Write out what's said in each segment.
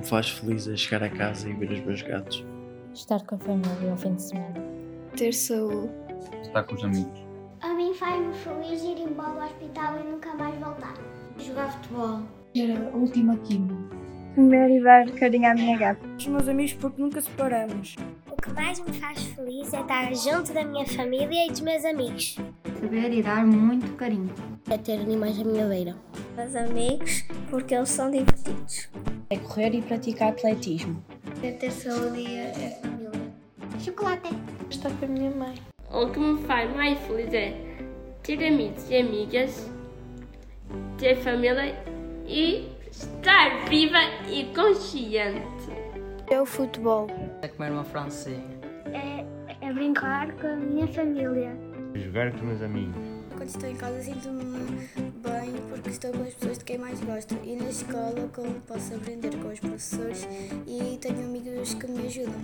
faz feliz é chegar a casa e ver os meus gatos. Estar com a família ao fim de semana. Ter saúde. Estar com os amigos. A mim faz-me feliz ir embora ao hospital e nunca mais voltar. Jogar futebol. Ter a última quimio. Comer e dar carinho à minha gata. Os meus amigos porque nunca separamos. O que mais me faz feliz é estar junto da minha família e dos meus amigos. Saber e dar muito carinho. É ter animais à minha beira. Meus amigos, porque eles são divertidos. É correr e praticar atletismo. É ter saúde e a família. Chocolate. Estar com a minha mãe. O que me faz mais feliz é ter amigos e amigas, ter família e estar viva e consciente. É o futebol. É comer uma francesinha. É brincar com a minha família. Jogar com os meus amigos. Quando estou em casa sinto-me bem porque estou com as pessoas de quem mais gosto. E na escola, como posso aprender com os professores e tenho amigos que me ajudam.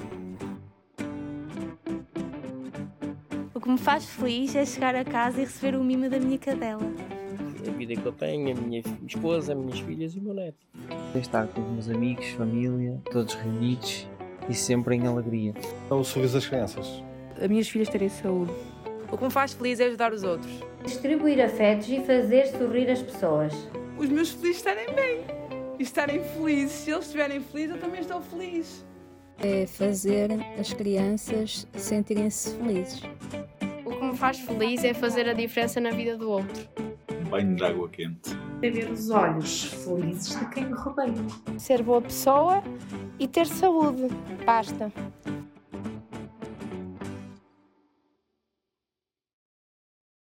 O que me faz feliz é chegar a casa e receber o mimo da minha cadela. A vida que eu tenho, a minha esposa, as minhas filhas e o meu neto. Estar com os meus amigos, família, todos reunidos e sempre em alegria. O sorriso das crianças. As minhas filhas terem saúde. O que me faz feliz é ajudar os outros. Distribuir afetos e fazer sorrir as pessoas. Os meus filhos estarem bem e estarem felizes. Se eles estiverem felizes, eu também estou feliz. É fazer as crianças sentirem-se felizes. O que me faz feliz é fazer a diferença na vida do outro. Um banho de água quente. É ver os olhos felizes de quem me rodeia. Ser boa pessoa e ter saúde. Basta.